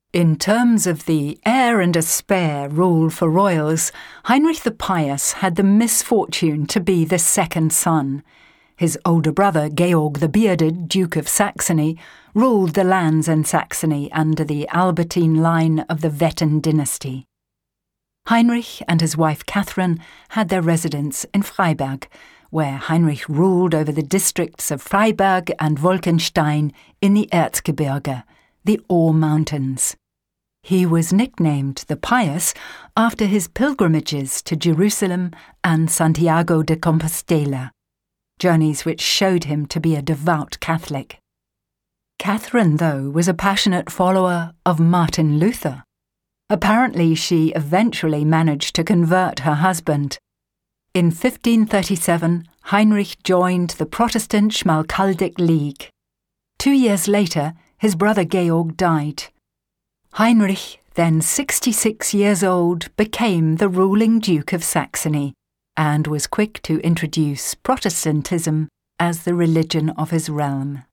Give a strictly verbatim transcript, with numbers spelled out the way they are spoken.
In terms of the heir and a spare rule for royals, Heinrich the Pious had the misfortune to be the second son. His older brother, Georg the Bearded, Duke of Saxony, ruled the lands in Saxony under the Albertine line of the Wettin dynasty. Heinrich and his wife Catherine had their residence in Freiberg, where Heinrich ruled over the districts of Freiberg and Wolkenstein in the Erzgebirge, the Ore Mountains. He was nicknamed the Pious after his pilgrimages to Jerusalem and Santiago de Compostela, journeys which showed him to be a devout Catholic. Catherine, though, was a passionate follower of Martin Luther. Apparently, she eventually managed to convert her husband. In fifteen thirty-seven, Heinrich joined the Protestant Schmalkaldic League. Two years later, his brother Georg died. Heinrich, then sixty-six years old, became the ruling Duke of Saxony and was quick to introduce Protestantism as the religion of his realm.